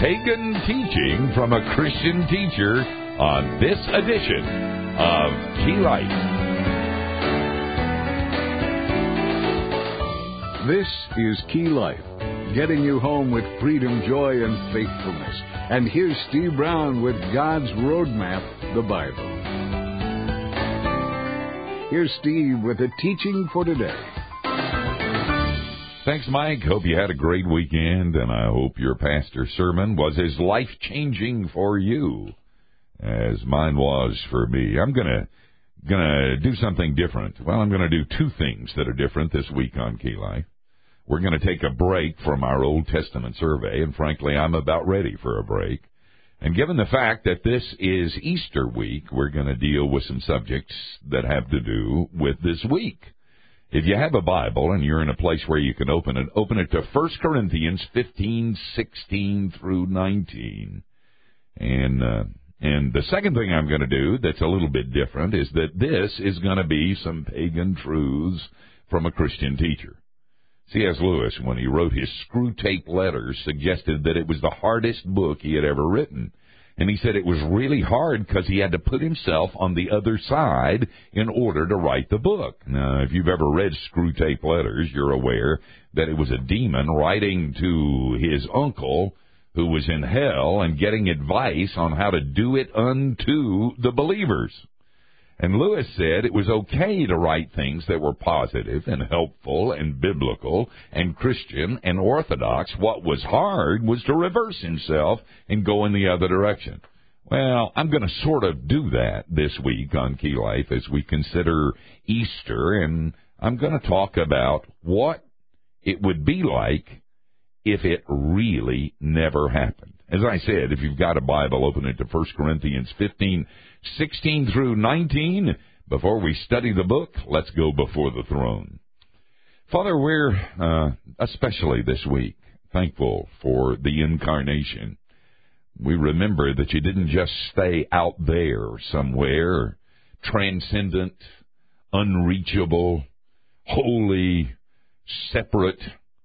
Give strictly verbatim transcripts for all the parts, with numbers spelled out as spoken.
pagan teaching from a Christian teacher on this edition of Key Life. This is Key Life, getting you home with freedom, joy, and faithfulness. And here's Steve Brown with God's Roadmap, the Bible. Here's Steve with the teaching for today. Thanks, Mike. Hope you had a great weekend, and I hope your pastor's sermon was as life-changing for you as mine was for me. I'm gonna gonna do something different. Well, I'm gonna do two things that are different this week on Key Life. We're going to take a break from our Old Testament survey, and frankly, I'm about ready for a break. And given the fact that this is Easter week, we're going to deal with some subjects that have to do with this week. If you have a Bible and you're in a place where you can open it, open it to First Corinthians fifteen, sixteen through nineteen. And uh, and the second thing I'm going to do that's a little bit different is that this is going to be some pagan truths from a Christian teacher. C S Lewis, when he wrote his Screw Tape Letters, suggested that it was the hardest book he had ever written. And he said it was really hard because he had to put himself on the other side in order to write the book. Now, if you've ever read Screw Tape Letters, you're aware that it was a demon writing to his uncle who was in hell and getting advice on how to do it unto the believers. And Lewis said it was okay to write things that were positive and helpful and biblical and Christian and orthodox. What was hard was to reverse himself and go in the other direction. Well, I'm going to sort of do that this week on Key Life as we consider Easter, and I'm going to talk about what it would be like if it really never happened. As I said, if you've got a Bible, open it to First Corinthians fifteen, sixteen through nineteen. Before we study the book, let's go before the throne. Father, we're uh, especially this week thankful for the incarnation. We remember that you didn't just stay out there somewhere, transcendent, unreachable, holy, separate,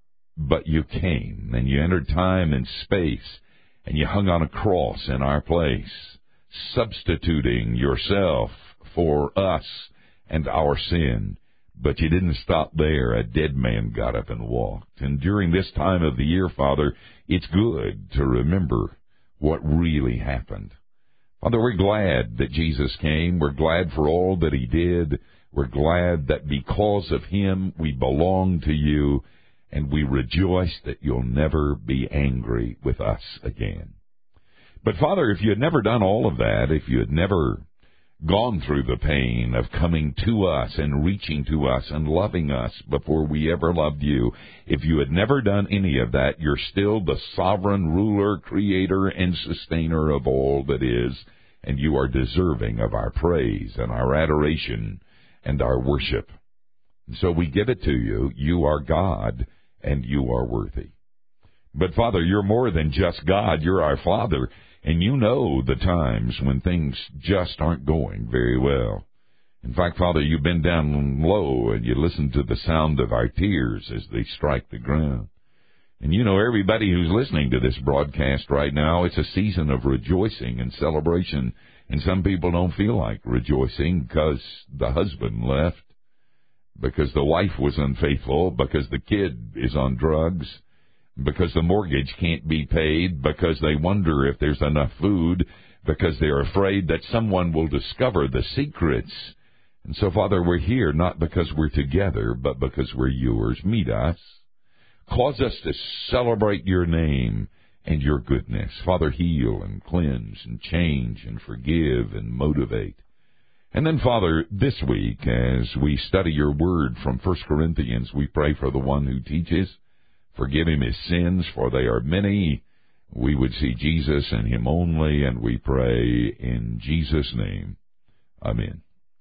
but you came and you entered time and space. And you hung on a cross in our place, substituting yourself for us and our sin. But you didn't stop there. A dead man got up and walked. And during this time of the year, Father, it's good to remember what really happened. Father, we're glad that Jesus came. We're glad for all that he did. We're glad that because of him, we belong to you. And we rejoice that you'll never be angry with us again. But, Father, if you had never done all of that, if you had never gone through the pain of coming to us and reaching to us and loving us before we ever loved you, if you had never done any of that, you're still the sovereign ruler, creator, and sustainer of all that is, and you are deserving of our praise and our adoration and our worship. And so we give it to you. You are God. And you are worthy. But, Father, you're more than just God. You're our Father, and you know the times when things just aren't going very well. In fact, Father, you've been down low, and you listen to the sound of our tears as they strike the ground. And you know, everybody who's listening to this broadcast right now, it's a season of rejoicing and celebration, and some people don't feel like rejoicing because the husband left, because the wife was unfaithful, because the kid is on drugs, because the mortgage can't be paid, because they wonder if there's enough food, because they're afraid that someone will discover the secrets. And so, Father, we're here not because we're together, but because we're yours. Meet us. Cause us to celebrate your name and your goodness. Father, heal and cleanse and change and forgive and motivate. And then, Father, this week, as we study your word from First Corinthians, we pray for the one who teaches. Forgive him his sins, for they are many. We would see Jesus and him only, and we pray in Jesus' name. Amen.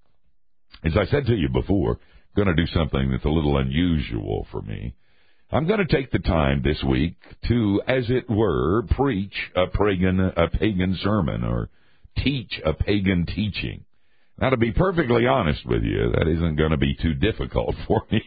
As I said to you before, I'm going to do something that's a little unusual for me. I'm going to take the time this week to, as it were, preach a pagan, a pagan sermon or teach a pagan teaching. Now, to be perfectly honest with you, that isn't going to be too difficult for me.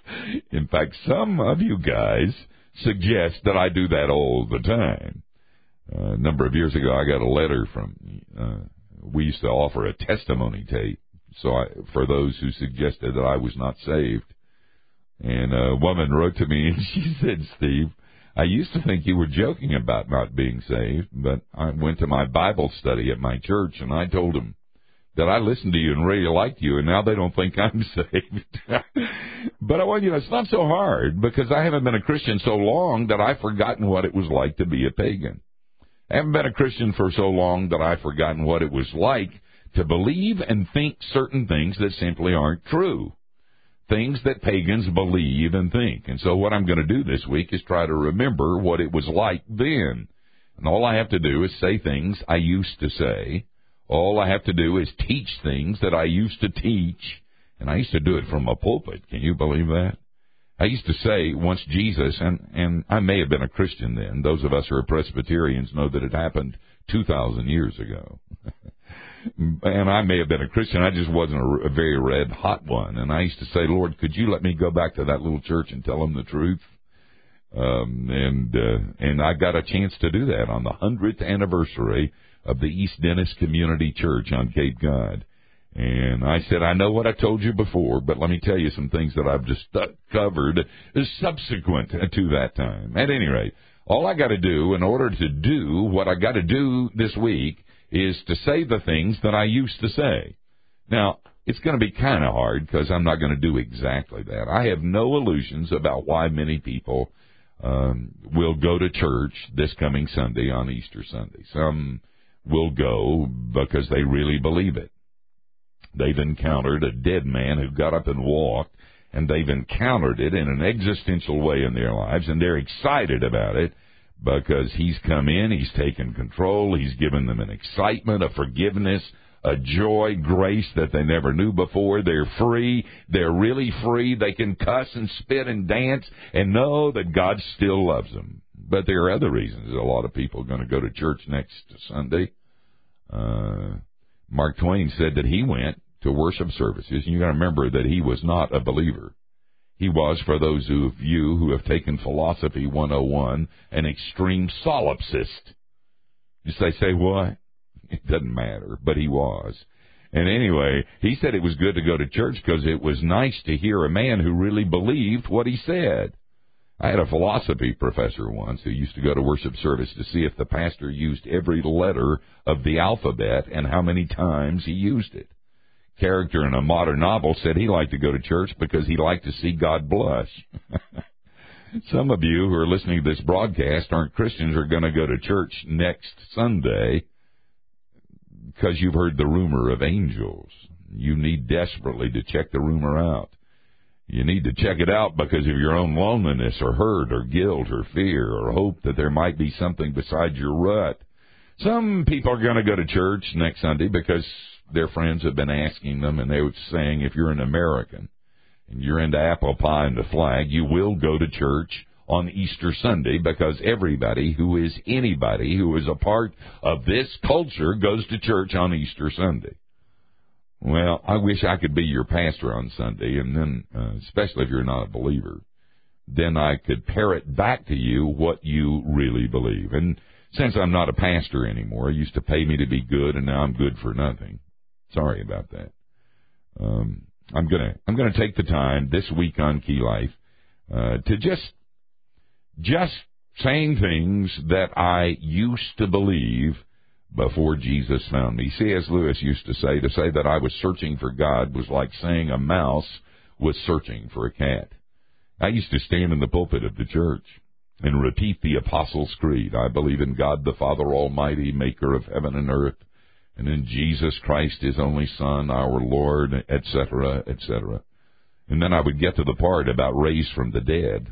In fact, some of you guys suggest that I do that all the time. Uh, a number of years ago, I got a letter from, uh, we used to offer a testimony tape, so I, for those who suggested that I was not saved. And a woman wrote to me, and she said, Steve, I used to think you were joking about not being saved, but I went to my Bible study at my church, and I told them that I listened to you and really liked you, and now they don't think I'm saved. But I want you to know, it's not so hard, because I haven't been a Christian so long that I've forgotten what it was like to be a pagan. I haven't been a Christian for so long that I've forgotten what it was like to believe and think certain things that simply aren't true. Things that pagans believe and think. And so what I'm going to do this week is try to remember what it was like then. And all I have to do is say things I used to say. All I have to do is teach things that I used to teach. And I used to do it from a pulpit. Can you believe that? I used to say once Jesus, and, and I may have been a Christian then. Those of us who are Presbyterians know that it happened two thousand years ago. And I may have been a Christian. I just wasn't a, a very red hot one. And I used to say, Lord, could you let me go back to that little church and tell them the truth? Um, and uh, and I got a chance to do that on the hundredth anniversary of the East Dennis Community Church on Cape Cod. And I said, I know what I told you before, but let me tell you some things that I've just covered subsequent to that time. At any rate, all I got to do in order to do what I got to do this week is to say the things that I used to say. Now, it's going to be kind of hard because I'm not going to do exactly that. I have no illusions about why many people um, will go to church this coming Sunday on Easter Sunday. Some will go because they really believe it. They've encountered a dead man who got up and walked, and they've encountered it in an existential way in their lives, and they're excited about it because he's come in, he's taken control, he's given them an excitement, a forgiveness, a joy, grace that they never knew before. They're free. They're really free. They can cuss and spit and dance and know that God still loves them. But there are other reasons a lot of people are going to go to church next Sunday. Uh, Mark Twain said that he went to worship services, and you got to remember that he was not a believer. He was, for those of you who have taken Philosophy one oh one, an extreme solipsist. You say, say what? It doesn't matter, but he was. And anyway, he said it was good to go to church because it was nice to hear a man who really believed what he said. I had a philosophy professor once who used to go to worship service to see if the pastor used every letter of the alphabet and how many times he used it. Character in a modern novel said he liked to go to church because he liked to see God blush. Some of you who are listening to this broadcast aren't Christians are going to go to church next Sunday because you've heard the rumor of angels. You need desperately to check the rumor out. You need to check it out because of your own loneliness or hurt or guilt or fear or hope that there might be something besides your rut. Some people are going to go to church next Sunday because their friends have been asking them, and they were saying, if you're an American and you're into apple pie and the flag, you will go to church on Easter Sunday because everybody who is anybody who is a part of this culture goes to church on Easter Sunday. Well, I wish I could be your pastor on Sunday, and then, uh, especially if you're not a believer, then I could parrot back to you what you really believe. And since I'm not a pastor anymore, it used to pay me to be good, and now I'm good for nothing. Sorry about that. Um, I'm gonna I'm gonna take the time this week on Key Life uh, to just just saying things that I used to believe before Jesus found me. C S Lewis used to say, to say that I was searching for God was like saying a mouse was searching for a cat. I used to stand in the pulpit of the church and repeat the Apostles' Creed. I believe in God the Father Almighty, maker of heaven and earth, and in Jesus Christ, his only Son, our Lord, et cetera, et cetera. And then I would get to the part about raised from the dead,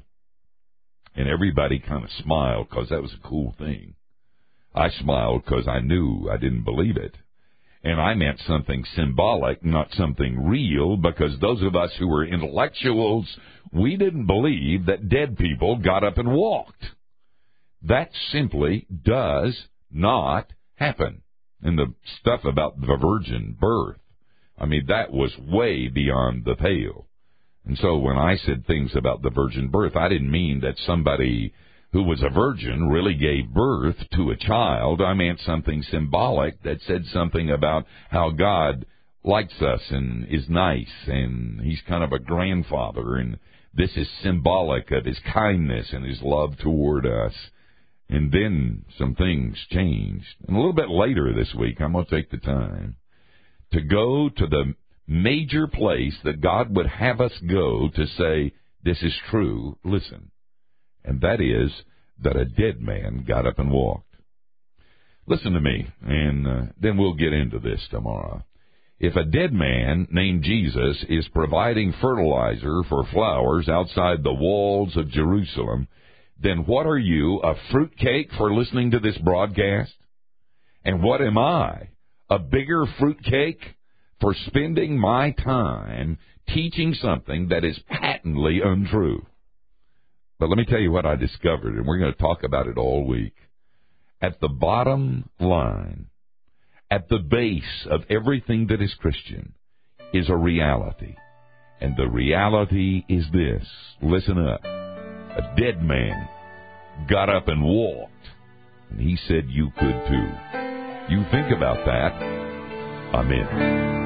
and everybody kind of smiled because that was a cool thing. I smiled because I knew I didn't believe it. And I meant something symbolic, not something real, because those of us who were intellectuals, we didn't believe that dead people got up and walked. That simply does not happen. And the stuff about the virgin birth, I mean, that was way beyond the pale. And so when I said things about the virgin birth, I didn't mean that somebody who was a virgin, really gave birth to a child. I meant something symbolic that said something about how God likes us and is nice, and he's kind of a grandfather, and this is symbolic of his kindness and his love toward us. And then some things changed. And a little bit later this week, I'm going to take the time to go to the major place that God would have us go to say, this is true, listen. And that is that a dead man got up and walked. Listen to me, and uh, then we'll get into this tomorrow. If a dead man named Jesus is providing fertilizer for flowers outside the walls of Jerusalem, then what are you, a fruitcake for listening to this broadcast? And what am I, a bigger fruitcake for spending my time teaching something that is patently untrue? But let me tell you what I discovered, and we're going to talk about it all week. At the bottom line, at the base of everything that is Christian, is a reality. And the reality is this. Listen up. A dead man got up and walked, and he said you could too. You think about that, I'm in.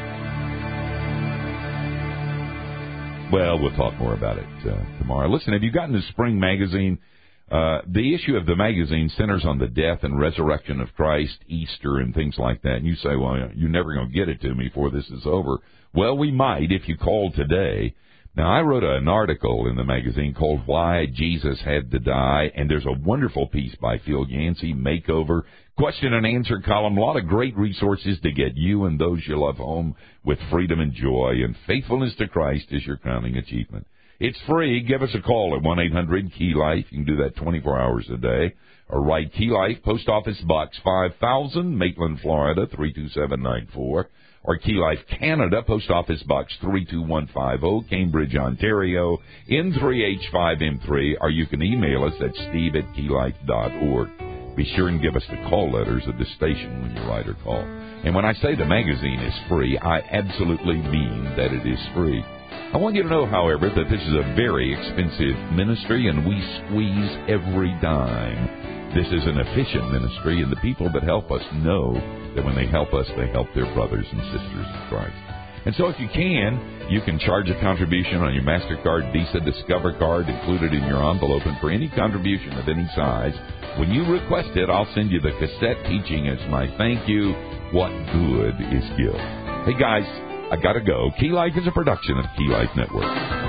Well, we'll talk more about it uh, tomorrow. Listen, have you gotten the Spring magazine? Uh, the issue of the magazine centers on the death and resurrection of Christ, Easter, and things like that. And you say, well, you're never going to get it to me before this is over. Well, we might if you call today. Now, I wrote an article in the magazine called Why Jesus Had to Die, and there's a wonderful piece by Phil Yancey, Makeover, question and answer column, a lot of great resources to get you and those you love home with freedom and joy, and faithfulness to Christ is your crowning achievement. It's free. Give us a call at one eight hundred key life. You can do that twenty-four hours a day. Or write Key Life, Post Office Box five thousand, Maitland, Florida, three two seven nine four. Or Key Life Canada, Post Office Box three two one five zero, Cambridge, Ontario, N three H five M three. Or you can email us at steve at key life dot org. Be sure and give us the call letters of the station when you write or call. And when I say the magazine is free, I absolutely mean that it is free. I want you to know, however, that this is a very expensive ministry, and we squeeze every dime. This is an efficient ministry, and the people that help us know that when they help us, they help their brothers and sisters in Christ. And so if you can, you can charge a contribution on your MasterCard, Visa, Discover card included in your envelope, and for any contribution of any size, when you request it, I'll send you the cassette teaching as my thank you. What good is guilt? Hey, guys, I gotta go. Key Life is a production of Key Life Network.